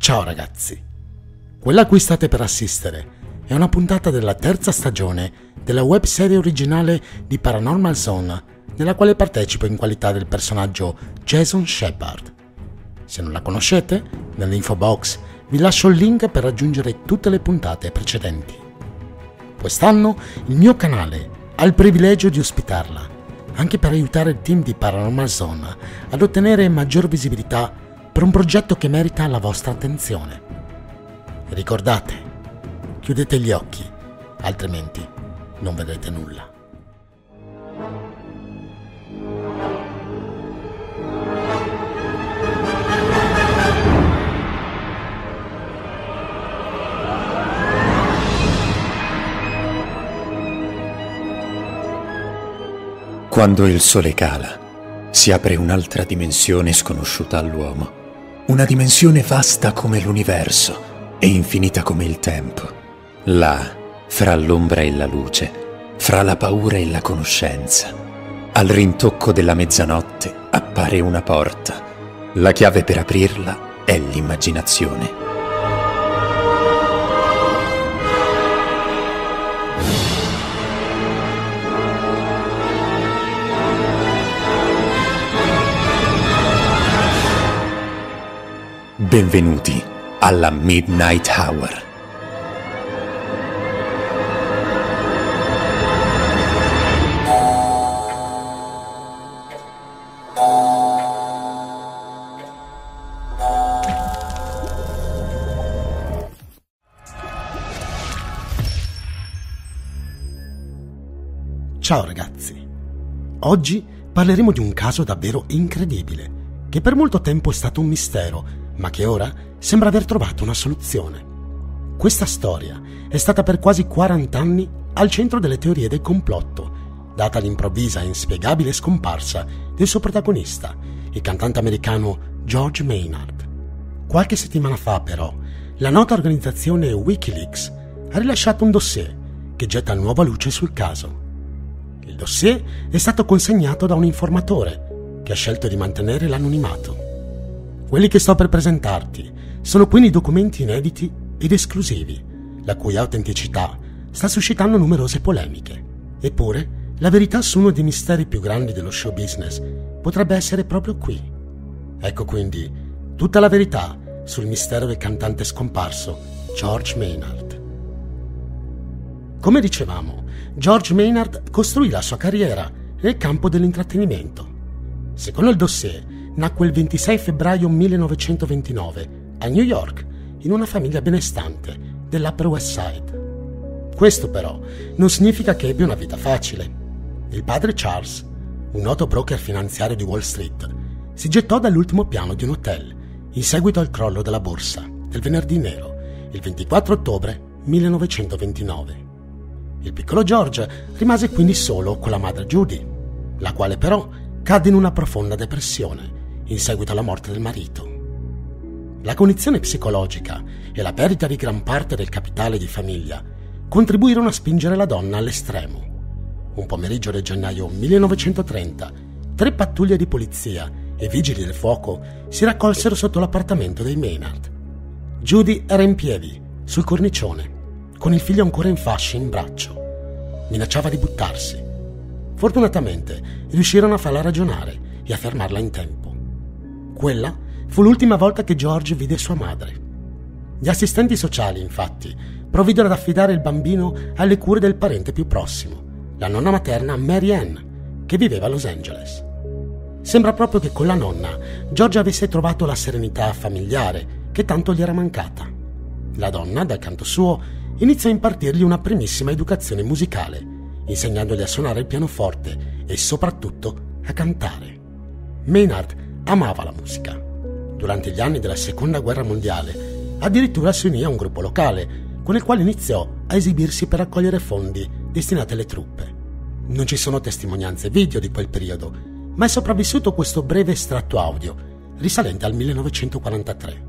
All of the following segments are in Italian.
Ciao ragazzi, quella a cui state per assistere è una puntata della terza stagione della webserie originale di Paranormal Zone, nella quale partecipo in qualità del personaggio Jason Shepard. Se non la conoscete, nell'info box vi lascio il link per raggiungere tutte le puntate precedenti. Quest'anno il mio canale ha il privilegio di ospitarla, anche per aiutare il team di Paranormal Zone ad ottenere maggior visibilità per un progetto che merita la vostra attenzione. Ricordate, chiudete gli occhi, altrimenti non vedrete nulla. Quando il sole cala, si apre un'altra dimensione sconosciuta all'uomo. Una dimensione vasta come l'universo e infinita come il tempo. Là, fra l'ombra e la luce, fra la paura e la conoscenza, al rintocco della mezzanotte appare una porta. La chiave per aprirla è l'immaginazione. Benvenuti alla Midnight Hour. Ciao ragazzi, oggi parleremo di un caso davvero incredibile, che per molto tempo è stato un mistero, ma che ora sembra aver trovato una soluzione. Questa storia è stata per quasi 40 anni al centro delle teorie del complotto, data l'improvvisa e inspiegabile scomparsa del suo protagonista, il cantante americano George Maynard. Qualche settimana fa, però, la nota organizzazione Wikileaks ha rilasciato un dossier che getta nuova luce sul caso. Il dossier è stato consegnato da un informatore che ha scelto di mantenere l'anonimato. Quelli che sto per presentarti sono quindi documenti inediti ed esclusivi, la cui autenticità sta suscitando numerose polemiche. Eppure, la verità su uno dei misteri più grandi dello show business potrebbe essere proprio qui. Ecco quindi tutta la verità sul mistero del cantante scomparso George Maynard. Come dicevamo, George Maynard costruì la sua carriera nel campo dell'intrattenimento. Secondo il dossier, nacque il 26 febbraio 1929 a New York in una famiglia benestante dell'Upper West Side. Questo però non significa che ebbe una vita facile. Il padre Charles, un noto broker finanziario di Wall Street, si gettò dall'ultimo piano di un hotel in seguito al crollo della borsa del venerdì nero, il 24 ottobre 1929. Il piccolo George rimase quindi solo con la madre Judy, la quale però cadde in una profonda depressione in seguito alla morte del marito. La condizione psicologica e la perdita di gran parte del capitale di famiglia contribuirono a spingere la donna all'estremo. Un pomeriggio del gennaio 1930, 3 pattuglie di polizia e vigili del fuoco si raccolsero sotto l'appartamento dei Maynard. Judy era in piedi, sul cornicione, con il figlio ancora in fasce in braccio. Minacciava di buttarsi. Fortunatamente riuscirono a farla ragionare e a fermarla in tempo. Quella fu l'ultima volta che George vide sua madre. Gli assistenti sociali, infatti, provvidero ad affidare il bambino alle cure del parente più prossimo, la nonna materna Mary Ann, che viveva a Los Angeles. Sembra proprio che con la nonna George avesse trovato la serenità familiare che tanto gli era mancata. La donna, dal canto suo, iniziò a impartirgli una primissima educazione musicale, insegnandogli a suonare il pianoforte e soprattutto a cantare. Maynard amava la musica. Durante gli anni della Seconda Guerra Mondiale, addirittura si unì a un gruppo locale, con il quale iniziò a esibirsi per raccogliere fondi destinati alle truppe. Non ci sono testimonianze video di quel periodo, ma è sopravvissuto questo breve estratto audio, risalente al 1943.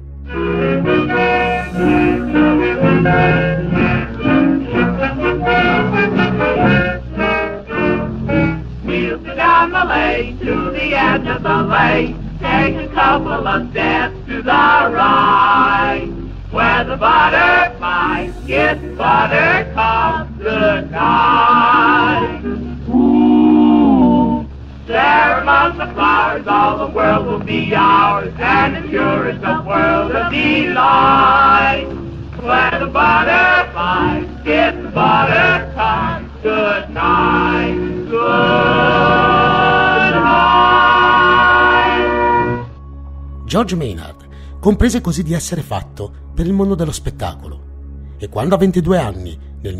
Down the lane to the edge of the lake, take a couple of steps to the right. the butterflies kiss buttercups goodnight. Ooh, there among the flowers all the world will be ours, and it sure is a world of delight. Where the butterflies kiss buttercups goodnight, goodnight. George Maynard comprese così di essere fatto per il mondo dello spettacolo e quando a 22 anni, nel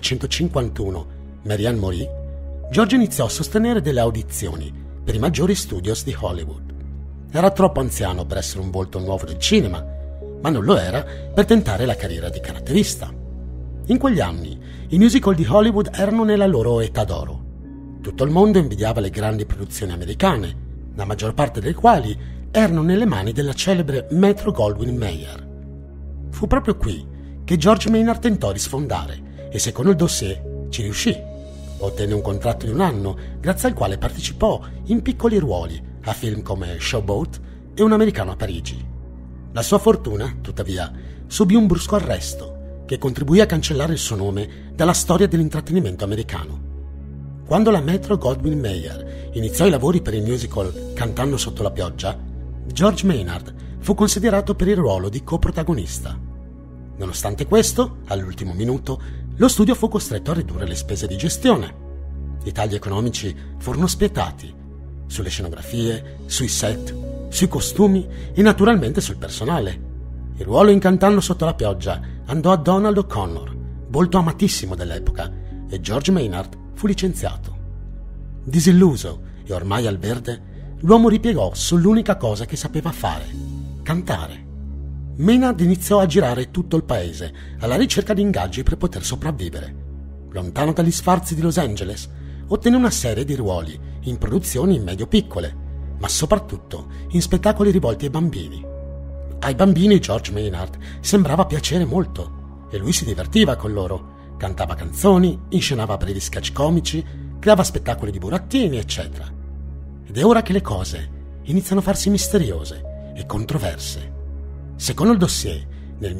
1951, Marianne morì, George iniziò a sostenere delle audizioni per i maggiori studios di Hollywood. Era troppo anziano per essere un volto nuovo del cinema, ma non lo era per tentare la carriera di caratterista. In quegli anni i musical di Hollywood erano nella loro età d'oro. Tutto il mondo invidiava le grandi produzioni americane, la maggior parte delle quali erano nelle mani della celebre Metro-Goldwyn-Mayer. Fu proprio qui che George Maynard tentò di sfondare e, secondo il dossier, ci riuscì. Ottenne un contratto di 1 anno, grazie al quale partecipò in piccoli ruoli a film come Showboat e Un americano a Parigi. La sua fortuna, tuttavia, subì un brusco arresto che contribuì a cancellare il suo nome dalla storia dell'intrattenimento americano. Quando la Metro-Goldwyn-Mayer iniziò i lavori per il musical Cantando sotto la pioggia, George Maynard fu considerato per il ruolo di coprotagonista. Nonostante questo, all'ultimo minuto, lo studio fu costretto a ridurre le spese di gestione. I tagli economici furono spietati sulle scenografie, sui set, sui costumi e naturalmente sul personale. Il ruolo in Cantando sotto la pioggia andò a Donald O'Connor, volto amatissimo dell'epoca, e George Maynard fu licenziato. Disilluso e ormai al verde, l'uomo ripiegò sull'unica cosa che sapeva fare: cantare. Maynard iniziò a girare tutto il paese alla ricerca di ingaggi per poter sopravvivere. Lontano dagli sfarzi di Los Angeles, ottenne una serie di ruoli in produzioni medio-piccole, ma soprattutto in spettacoli rivolti ai bambini. Ai bambini George Maynard sembrava piacere molto e lui si divertiva con loro. Cantava canzoni, inscenava brevi sketch comici, creava spettacoli di burattini, eccetera. Ed è ora che le cose iniziano a farsi misteriose e controverse. Secondo il dossier, nel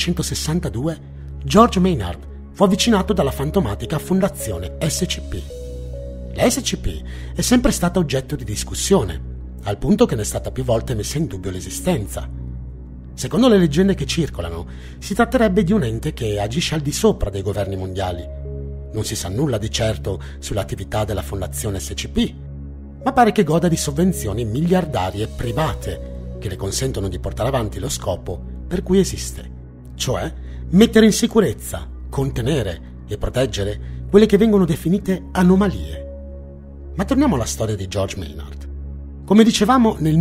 1962 George Maynard fu avvicinato dalla fantomatica fondazione SCP. La SCP è sempre stata oggetto di discussione, al punto che ne è stata più volte messa in dubbio l'esistenza. Secondo le leggende che circolano, si tratterebbe di un ente che agisce al di sopra dei governi mondiali. Non si sa nulla di certo sull'attività della fondazione SCP, ma pare che goda di sovvenzioni miliardarie private che le consentono di portare avanti lo scopo per cui esiste, cioè mettere in sicurezza, contenere e proteggere quelle che vengono definite anomalie. Ma torniamo alla storia di George Maynard. Come dicevamo, nel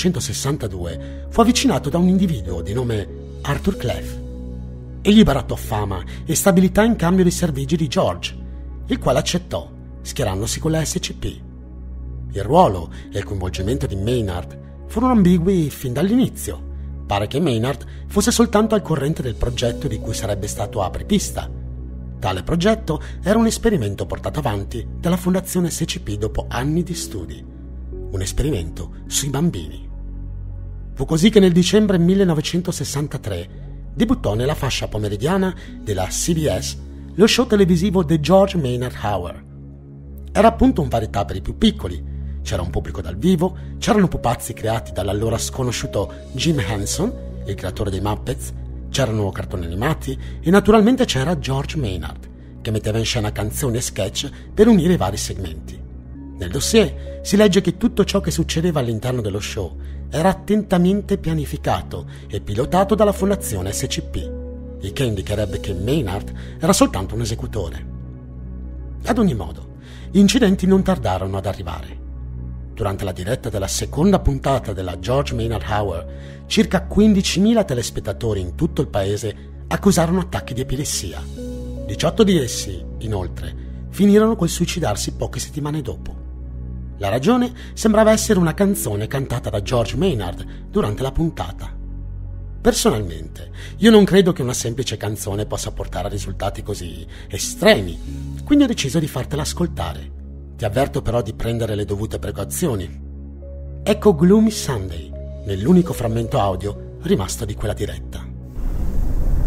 1962 fu avvicinato da un individuo di nome Arthur Clef. Egli barattò fama e stabilità in cambio dei servigi di George, il quale accettò, schierandosi con la SCP. Il ruolo e il coinvolgimento di Maynard furono ambigui fin dall'inizio. Pare che Maynard fosse soltanto al corrente del progetto di cui sarebbe stato apripista. Tale progetto era un esperimento portato avanti dalla fondazione SCP dopo anni di studi. Un esperimento sui bambini. Fu così che nel dicembre 1963 debuttò nella fascia pomeridiana della CBS lo show televisivo The George Maynard Hour. Era appunto un varietà per i più piccoli. C'era un pubblico dal vivo, c'erano pupazzi creati dall'allora sconosciuto Jim Henson, il creatore dei Muppets, c'erano cartoni animati e naturalmente c'era George Maynard, che metteva in scena canzoni e sketch per unire i vari segmenti. Nel dossier si legge che tutto ciò che succedeva all'interno dello show era attentamente pianificato e pilotato dalla fondazione SCP, il che indicherebbe che Maynard era soltanto un esecutore. Ad ogni modo, gli incidenti non tardarono ad arrivare. Durante la diretta della seconda puntata della George Maynard Hour, circa 15.000 telespettatori in tutto il paese accusarono attacchi di epilessia. 18 di essi, inoltre, finirono col suicidarsi poche settimane dopo. La ragione sembrava essere una canzone cantata da George Maynard durante la puntata. Personalmente, io non credo che una semplice canzone possa portare a risultati così estremi, quindi ho deciso di fartela ascoltare. Ti avverto però di prendere le dovute precauzioni. Ecco Gloomy Sunday, nell'unico frammento audio rimasto di quella diretta.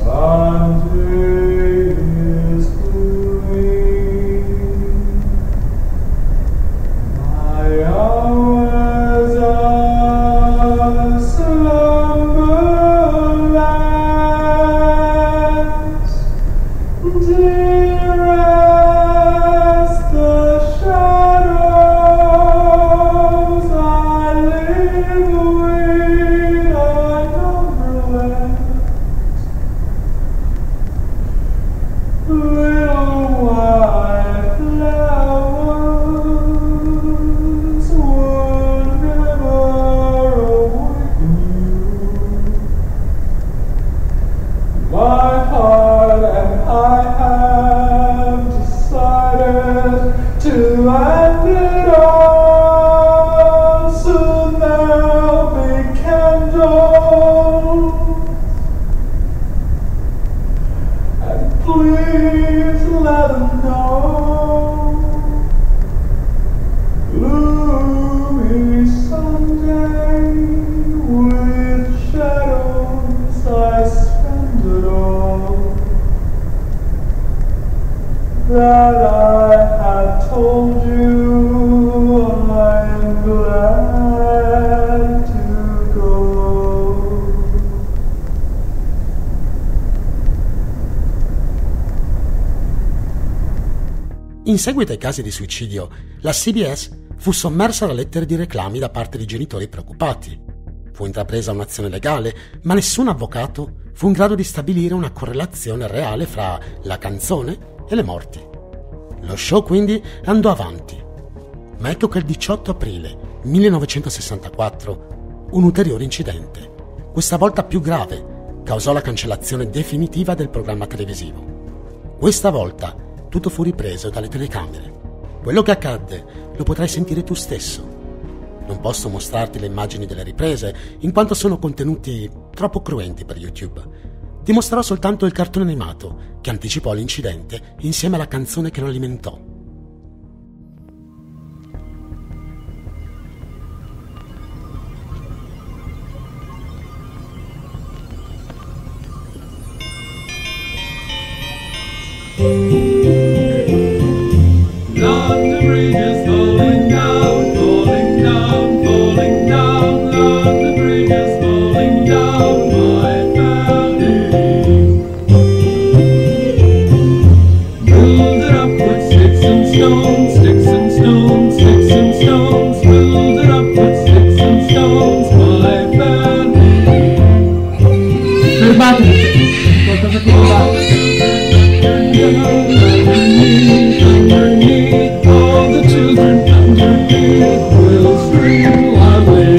In seguito ai casi di suicidio, la CBS fu sommersa da lettere di reclami da parte di genitori preoccupati. Fu intrapresa un'azione legale, ma nessun avvocato fu in grado di stabilire una correlazione reale fra la canzone e le morti. Lo show quindi andò avanti. Ma ecco che il 18 aprile 1964 un ulteriore incidente, questa volta più grave, causò la cancellazione definitiva del programma televisivo. Questa volta tutto fu ripreso dalle telecamere. Quello che accadde lo potrai sentire tu stesso. Non posso mostrarti le immagini delle riprese, in quanto sono contenuti troppo cruenti per YouTube. Ti mostrerò soltanto il cartone animato che anticipò l'incidente insieme alla canzone che lo alimentò. London Bridge is falling down, falling down, falling down. London Bridge is falling down, my family. Build it up with sticks and stones, sticks and stones, sticks and stones. Build it up with sticks and stones, my family. Fermatevi, qualcosa che non va. Underneath, all the children underneath will scream loudly.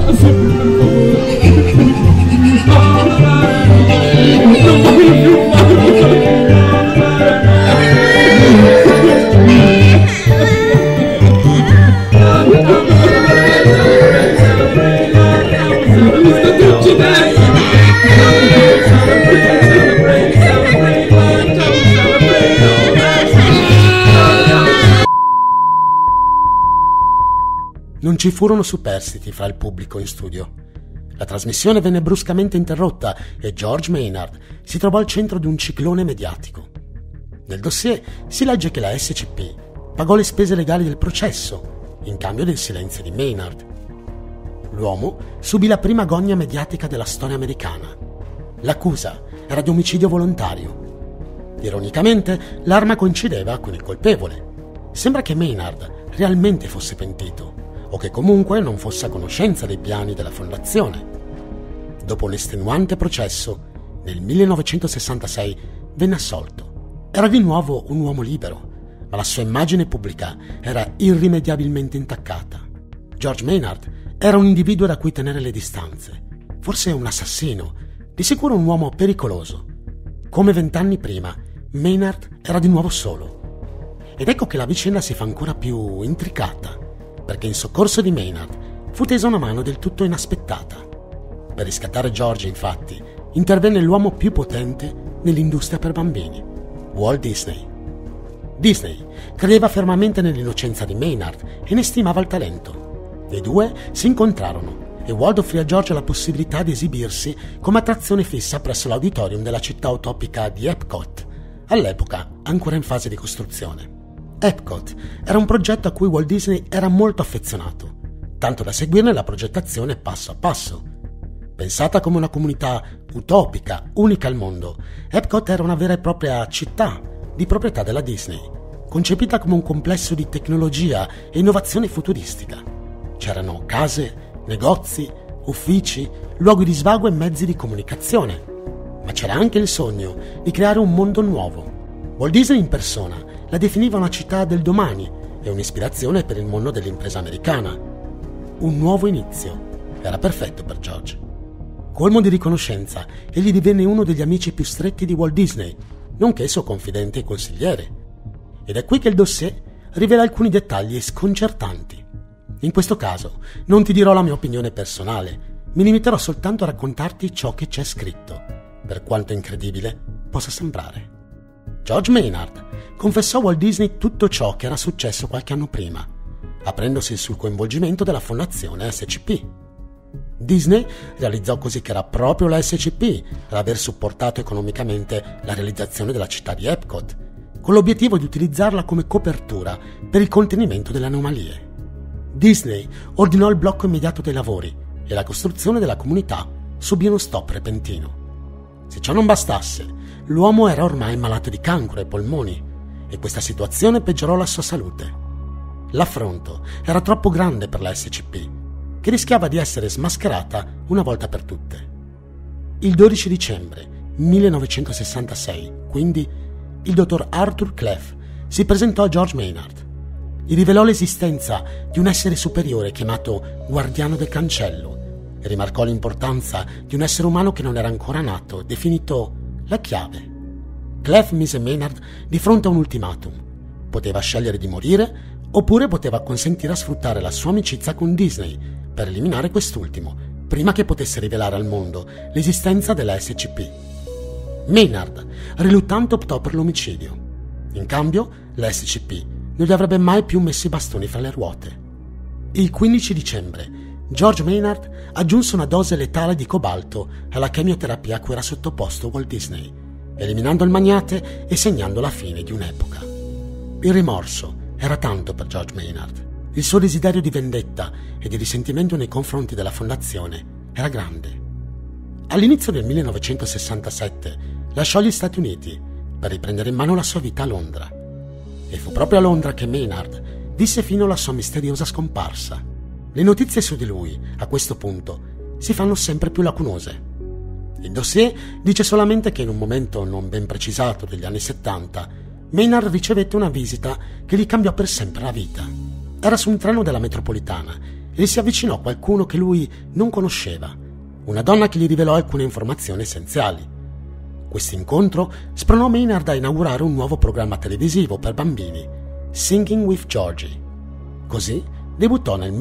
Non ci furono superstiti fra il pubblico in studio. La trasmissione venne bruscamente interrotta e George Maynard si trovò al centro di un ciclone mediatico. Nel dossier si legge che la SCP pagò le spese legali del processo in cambio del silenzio di Maynard. L'uomo subì la prima gogna mediatica della storia americana. L'accusa era di omicidio volontario. Ironicamente, l'arma coincideva con il colpevole. Sembra che Maynard realmente fosse pentito, o che comunque non fosse a conoscenza dei piani della fondazione. Dopo un estenuante processo, nel 1966 venne assolto. Era di nuovo un uomo libero, ma la sua immagine pubblica era irrimediabilmente intaccata. George Maynard era un individuo da cui tenere le distanze, forse un assassino, di sicuro un uomo pericoloso. Come 20 anni prima, Maynard era di nuovo solo. Ed ecco che la vicenda si fa ancora più intricata, perché in soccorso di Maynard fu tesa una mano del tutto inaspettata. Per riscattare George, infatti, intervenne l'uomo più potente nell'industria per bambini, Walt Disney. Disney credeva fermamente nell'innocenza di Maynard e ne stimava il talento. I due si incontrarono e Walt offrì a George la possibilità di esibirsi come attrazione fissa presso l'auditorium della città utopica di Epcot, all'epoca ancora in fase di costruzione. Epcot era un progetto a cui Walt Disney era molto affezionato, tanto da seguirne la progettazione passo a passo. Pensata come una comunità utopica, unica al mondo, Epcot era una vera e propria città di proprietà della Disney, concepita come un complesso di tecnologia e innovazione futuristica. C'erano case, negozi, uffici, luoghi di svago e mezzi di comunicazione, ma c'era anche il sogno di creare un mondo nuovo. Walt Disney in persona la definiva una città del domani e un'ispirazione per il mondo dell'impresa americana. Un nuovo inizio. Era perfetto per George. Colmo di riconoscenza, egli divenne uno degli amici più stretti di Walt Disney, nonché suo confidente e consigliere. Ed è qui che il dossier rivela alcuni dettagli sconcertanti. In questo caso non ti dirò la mia opinione personale, mi limiterò soltanto a raccontarti ciò che c'è scritto, per quanto incredibile possa sembrare. George Maynard confessò a Walt Disney tutto ciò che era successo qualche anno prima, aprendosi sul coinvolgimento della fondazione SCP. Disney realizzò così che era proprio la SCP ad aver supportato economicamente la realizzazione della città di Epcot, con l'obiettivo di utilizzarla come copertura per il contenimento delle anomalie. Disney ordinò il blocco immediato dei lavori e la costruzione della comunità subì uno stop repentino. Se ciò non bastasse, l'uomo era ormai malato di cancro ai polmoni e questa situazione peggiorò la sua salute. L'affronto era troppo grande per la SCP, che rischiava di essere smascherata una volta per tutte. Il 12 dicembre 1966, quindi, il dottor Arthur Clef si presentò a George Maynard. Gli rivelò l'esistenza di un essere superiore chiamato Guardiano del Cancello e rimarcò l'importanza di un essere umano che non era ancora nato, definito la Chiave. Clef mise Maynard di fronte a un ultimatum. Poteva scegliere di morire oppure poteva consentire a sfruttare la sua amicizia con Disney per eliminare quest'ultimo, prima che potesse rivelare al mondo l'esistenza della SCP. Maynard, riluttante, optò per l'omicidio. In cambio, la SCP non gli avrebbe mai più messo i bastoni fra le ruote. Il 15 dicembre, George Maynard aggiunse una dose letale di cobalto alla chemioterapia a cui era sottoposto Walt Disney, eliminando il magnate e segnando la fine di un'epoca. Il rimorso era tanto per George Maynard. Il suo desiderio di vendetta e di risentimento nei confronti della fondazione era grande. All'inizio del 1967 lasciò gli Stati Uniti per riprendere in mano la sua vita a Londra. E fu proprio a Londra che Maynard visse fino alla sua misteriosa scomparsa. Le notizie su di lui, a questo punto, si fanno sempre più lacunose. Il dossier dice solamente che in un momento non ben precisato degli anni 70, Maynard ricevette una visita che gli cambiò per sempre la vita. Era su un treno della metropolitana e si avvicinò qualcuno che lui non conosceva, una donna che gli rivelò alcune informazioni essenziali. Questo incontro spronò Maynard a inaugurare un nuovo programma televisivo per bambini, Singing with Georgie. Così debuttò nel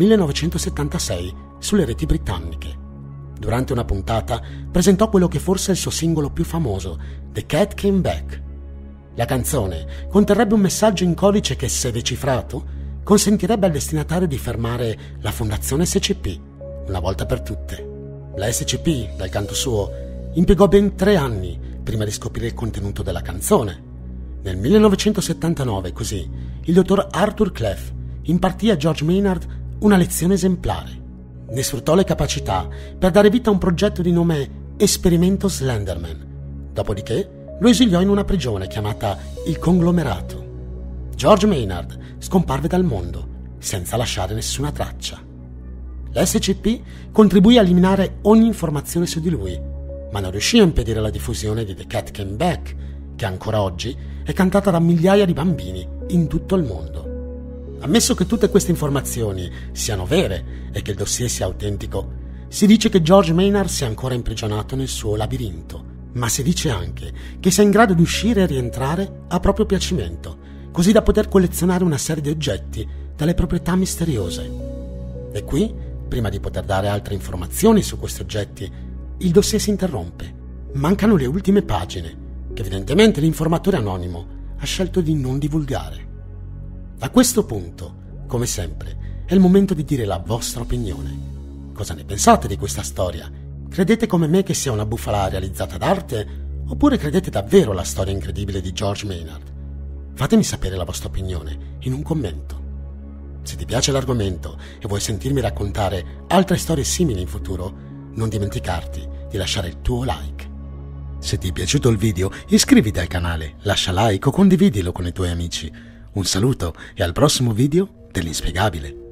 1976 sulle reti britanniche. Durante una puntata presentò quello che forse è il suo singolo più famoso, The Cat Came Back. La canzone conterrebbe un messaggio in codice che, se decifrato, consentirebbe al destinatario di fermare la fondazione SCP una volta per tutte. La SCP, dal canto suo, impiegò ben 3 anni prima di scoprire il contenuto della canzone. Nel 1979, così, il dottor Arthur Clef impartì a George Maynard una lezione esemplare. Ne sfruttò le capacità per dare vita a un progetto di nome Esperimento Slenderman. Dopodiché lo esiliò in una prigione chiamata il Conglomerato. George Maynard scomparve dal mondo senza lasciare nessuna traccia. La SCP contribuì a eliminare ogni informazione su di lui, ma non riuscì a impedire la diffusione di The Cat Came Back, che ancora oggi è cantata da migliaia di bambini in tutto il mondo. Ammesso che tutte queste informazioni siano vere e che il dossier sia autentico, si dice che George Maynard sia ancora imprigionato nel suo labirinto, ma si dice anche che sia in grado di uscire e rientrare a proprio piacimento, così da poter collezionare una serie di oggetti dalle proprietà misteriose. E qui, prima di poter dare altre informazioni su questi oggetti, il dossier si interrompe. Mancano le ultime pagine, che evidentemente l'informatore anonimo ha scelto di non divulgare. A questo punto, come sempre, è il momento di dire la vostra opinione. Cosa ne pensate di questa storia? Credete come me che sia una bufala realizzata d'arte? Oppure credete davvero alla storia incredibile di George Maynard? Fatemi sapere la vostra opinione in un commento. Se ti piace l'argomento e vuoi sentirmi raccontare altre storie simili in futuro, non dimenticarti di lasciare il tuo like. Se ti è piaciuto il video, iscriviti al canale, lascia like o condividilo con i tuoi amici. Un saluto e al prossimo video dell'inspiegabile.